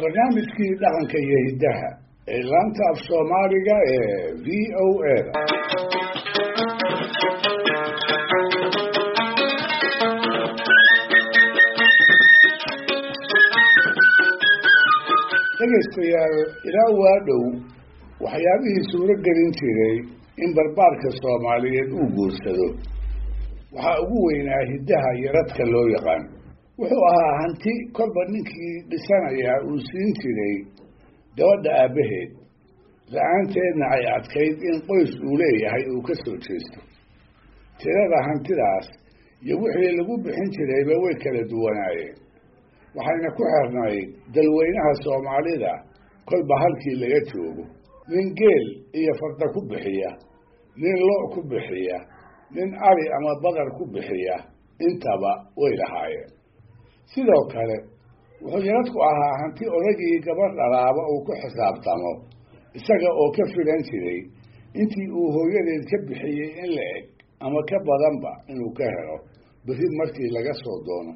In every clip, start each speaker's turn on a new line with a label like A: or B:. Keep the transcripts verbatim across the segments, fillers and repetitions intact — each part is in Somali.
A: barnaamijkii dhaqanka iyo hiddaha ee laanta af Soomaaliga ee V O A da. Dhegeystayaal, ilaa waa dhow waxyaabihii suuro gelin jiray in barbaarka Soomaaliyeed uu guursado waxaa ugu weynaa hiddaha iyo radka loo yaqaan. wuxuu ahaa hanti kolba ninkii dhisanaya uu siin jiray gabadha aabbaheed, la-aanteedna ay adkayd in qoys uu leeyahay uu ka soo jeesto. tirada hantidaas iyo wixii lagu bixin jirayba way kala duwanaayeen, waxayna ku xirnayd dalweynaha Soomaalida kolba halkii laga joogo. nin geel iyo farda ku bixiya, nin lo' ku bixiya, nin ari ama badar ku bixiya, intaba way lahaayeen. sidoo kale wuxuu yaradku ahaa hanti odagii gabadh dhalaaba uu ku xisaabtamo, isaga oo ka filan jiray intii uu hooyadeed ka bixiyey in la eg ama ka badanba inuu ka helo berri markii laga soo doono.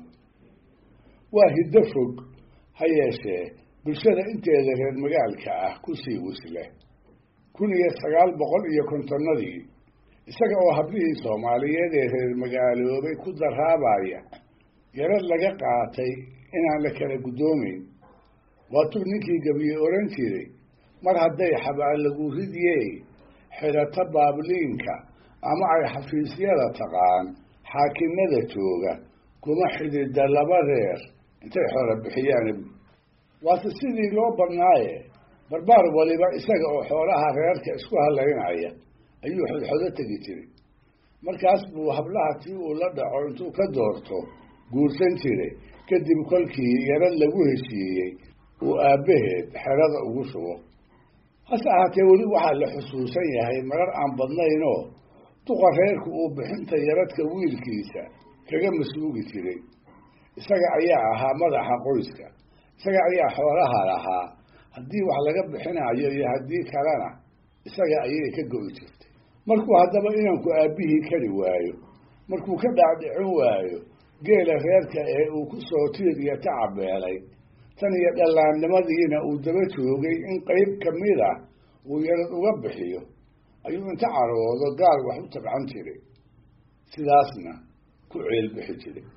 A: waa hiddo fog, ha yeeshee bulshada inteeda reer magaalka ah kusii wisle. kun iyo sagaal boqol iyo kontonnadii isaga oo hablihii Soomaaliyeed ee reer magaaloobay ku daraabaya yarad laga qaatay inaan la kala guddoomayn. waatuu ninkii gabiye oran jiray, mar hadday xabaan lagu ridiyey xidhata baabliinka ama ay xafiisyada taqaan xaakinnada jooga kuma xidhida laba reer intay xoola bixiyaan. waase sidii loo badnaaye barbaar waliba isaga oo xoolaha reerka isku halaynaya ayuu xodxodo tegi jiray. markaas buu hablaha tii uu la dhaco intuu ka doorto guursan jiray, kadib kolkii yarad lagu heshiiyey uu aabbaheed xerada ugu shubo. hase ahaatee weli waxaa la xusuusan yahay marar aan badnaynoo duqa reerku uu bixinta yaradka wiilkiisa kaga mas-uugi jiray. isaga ayaa ahaa madaxa qoyska, isaga ayaa xoolaha lahaa. haddii wax laga bixinayo iyo haddii kalena isaga ayay ka go'i jirtay. markuu haddaba inanku aabbihii kari waayo, markuu ka dhaadhicin waayo geela reerka ee uu ku soo tiir iyo tacabeelay, tan iyo dhallaannimadiina uu daba joogay in qayb ka mid ah uu yarad uga bixiyo, ayuu inta caroodo gaal wax u tabcan jiray, sidaasna ku ceel bixi jiray.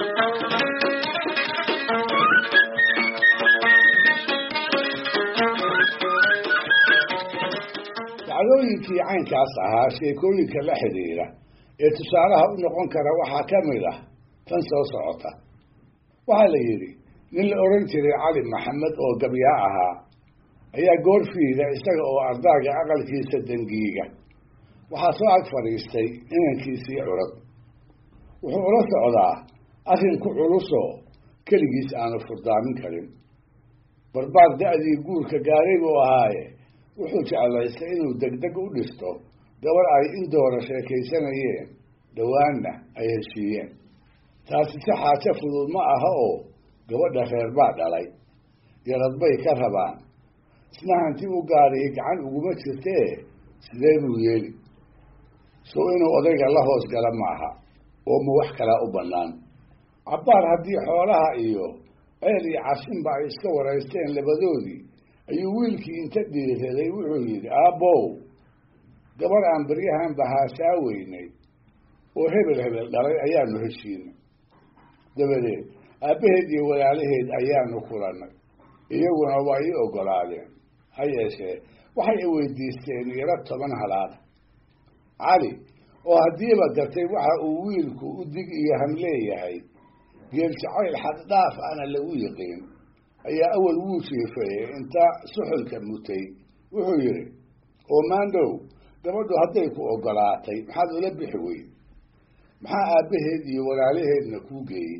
A: dacdooyinkii caynkaas ahaa sheekooyinka la xidhiidha ee tusaalaha u noqon kara waxaa ka mid ah tan soo socota. waxaa la yidhi nin la odhan jiray cali maxamed oo gabyaa ahaa ayaa goorfiida isaga oo ardaaga aqalkiisa dangiiga waxaa soo ag fadhiistay inankiisii curad. wuxuu ula socdaa arrin ku culusoo keligiis aanu furdaamin karin. barbaar da-dii guurka gaaray buu ahaaye wuxuu jeclaystay inuu degdeg u dhisto gabadh ay in doora sheekaysanayeen, dhowaanna ay heshiiyeen. taasi si xaajo fudud ma aha oo gabadha reer baa dhalay, yarad bay ka rabaan, isna hanti u gaariyi gacan uguma jirtee sidee buu yeeli? sow inuu odayga la hoos gala maaha oo ma wax kalaa u bannaan? cabbaar haddii xoolaha iyo ceel iyo cashinba ay iska waraysteen labadoodii, ayuu wiilkii inta dhiiraday wuxuu yidhi, aabbow, gabadh aan baryahan bahaasaa weynay oo hebel hebel dhalay ayaanu heshiinay. dabadeed aabbaheed iyo walaalaheed ayaanu kulannay, iyaguna waa ii oggolaadeen. ha yeeshee waxay i weydiisteen yarad toban halaad. cali oo haddiiba gartay waxa uu wiilku u dig iyo ham leeyahay, geel jacayl xaddhaaf ana lagu yiqiin, ayaa awal wuu jiifayey inta suxulka mutay wuxuu yidhi, oo maandhow, gabadhu hadday ku oggolaatay maxaad ula bixi weyn? maxaa aabbaheed iyo walaalaheedna kuu geeyey?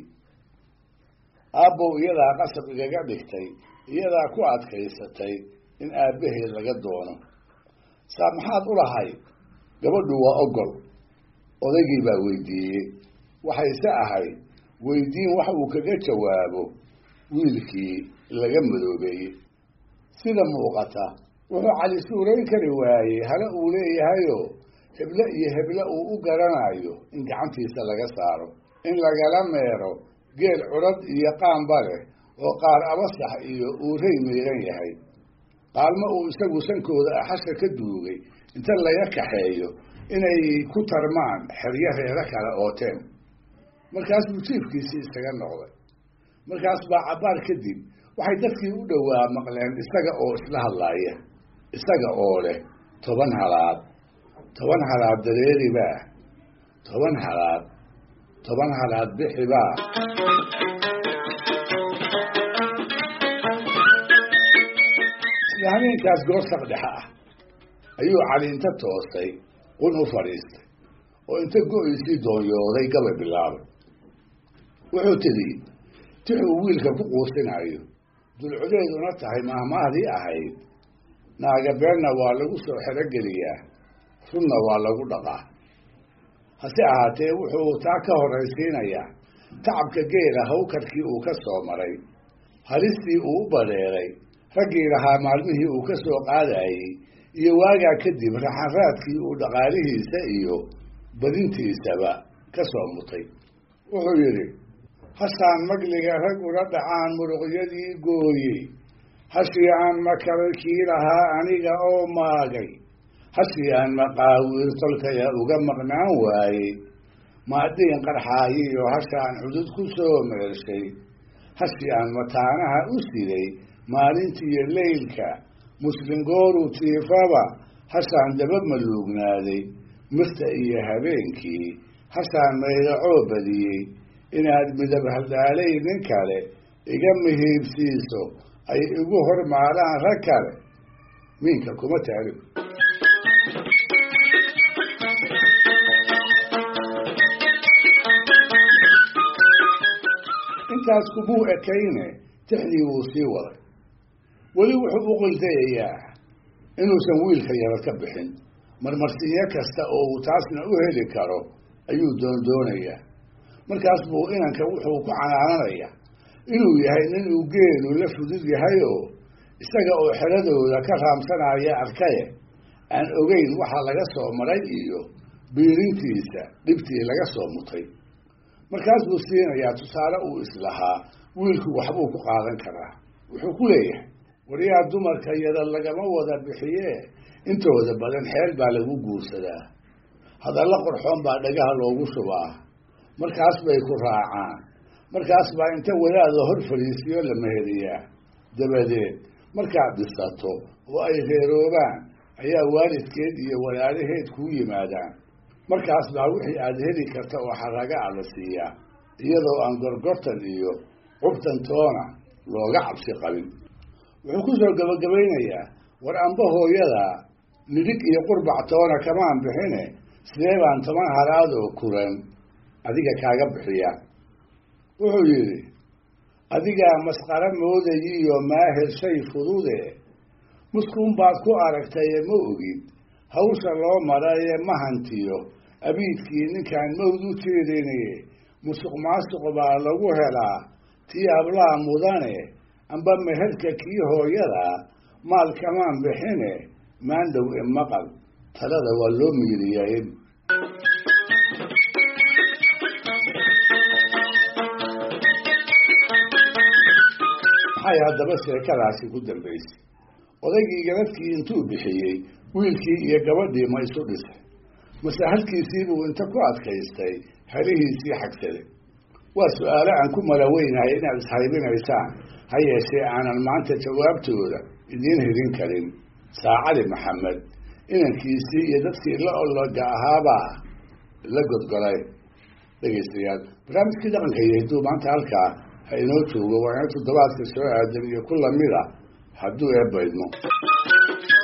A: aabbow, iyadaa qasab igaga dhigtay, iyadaa ku adkaysatay in aabbaheed laga doono. saa maxaad u lahayd? gabadhu waa oggol. odaygii baa weydiiyey. waxayse ahayd weydiin wax uu kaga jawaabo wiilkii laga madoobeeyey. sida muuqata wuxuu cali suurayn kari waayey hala uu leeyahayoo heble iyo heble uu u garanayo in gacantiisa laga saaro, in lagala meero geel curad iyo qaanba leh oo qaar abasax iyo uurey miiran yahay, qaalmo uu isagu sankooda axasha ka duugay inta laga kaxeeyo inay ku tarmaan xeryo reero kale ooteen. markaas buu jiifkiisii isaga noqday. markaas baa cabbaar kadib waxay dadkii u dhowaa maqleen isaga oo isla hadlaaya, isaga oo leh toban halaad toban halaad dareeribaa, toban halaad toban halaad bixibaa. isla habeenkaas goosaq dhexe ah ayuu cali inta toostay qun u fadhiistay oo inta go-iisii doonyooday gabay bilaabay. wuxuu tidhi tixuu wiilka ku quusinayo, dulcodeeduna tahay mahmaahdii ahayd, naaga beenna waa lagu soo xerogeliyaa, runna waa lagu dhaqaa. hase ahaatee wuxuu taa ka horraysiinayaa tacabka geela hawkarkii uu ka soo maray, halistii uu u badheeray, raggii lahaa maalmihii uu ka soo qaadayey, iyo waagaa kadib raxanraadkii uu dhaqaalihiisa iyo badintiisaba ka soo mutay. wuxuu yidhi hashaan magliga rag ula dhacaan muruqyadii gooyey, hashii aan makararkii lahaa aniga oo maagay, hashii aan maqaawiir tolkaya uga maqnaan waayey, maadiin qarxaayiyo hashaan cudud ku soo meelshay, hashii aan mataanaha u siday maalintiiyo leylka, muslim gooruu tiifaba hashaan daba maluugnaaday, mirta iyo habeenkii hashaan maydacoo badiyey, inaad midab haldaalay nin kale iga mihiibsiiso ay igu hormaalaan rag kale, miinka kuma taalib. intaas kumuu ekayne tixdii wuu sii waday. weli wuxuu u qildayayaa inuusan wiilka yarad ka bixin, marmarsiinyo kasta oo uu taasna u heli karo ayuu doondoonayaa. markaas buu inanka wuxuu ku canaananayaa inuu yahay nin uu geelu la fudud yahay oo isaga oo xeradooda ka raamsanaya arkaye aan ogeyn waxa laga soo maray iyo biirintiisa dhibtii laga soo mutay. markaas buu siinayaa tusaale uu islahaa wiilku waxbuu ku qaadan karaa. wuxuu ku leeyahay waryaa dumarka yada lagama wada bixiye intooda badan xeel baa lagu guursadaa, hadalla qorxoon baa dhagaha loogu shubaa, markaas bay ku raacaan, markaas baa inta wadaada hor fadhiisiyo la meheriyaa, dabadeed markaad dhisato oo ay reeroobaan ayaa waalidkeed iyo walaalaheed kuu yimaadaan, markaas baa wixii aada heli karta oo xaraga a la siiyaa, iyadoo aan gorgortan iyo cubtan toona looga cabsi qabin. wuxuu ku soo gabagabaynayaa war amba hooyada nidhig iyo qurbac toona kamaan bixine sidee baan toban halaadoo kuran adiga kaaga bixiya. wuxuu yidhi adigaa masqara moodayiyo maahir shay fudude, muskuun baad ku aragtaye ma ogid hawsha loo maraye ma hantiyo, abiidkii ninkaan mawd u jeedinaye musuq maasuq baa lagu helaa, tii ablaa mudane amba meherka kii hooyada maal kamaan bixine, maandhow e maqal talada waa loo miiriyay. maxay haddaba sheekadaasi ku dambaysay? odaygii galadkii intuu bixiyey wiilkii iyo gabadhii ma isu dhisay, mase halkiisiibuu inta ku adkaystay helihiisii xagsaday? waa su-aalo aan ku malaweynahay inaad ishaybinaysaan, ha yeeshee aanan maanta jawaabtooda idiin helin karin. saacali maxamed inankiisii iyo dadkii la ologa ahaabaa la godgolay. dhegaystayaal, barnaamijkii dhaqanka iyo hidduu maanta halkaa ha inoo joogo, waa ina toddobaadka soo aadan iyo ku lamida hadduu eebbaydmo.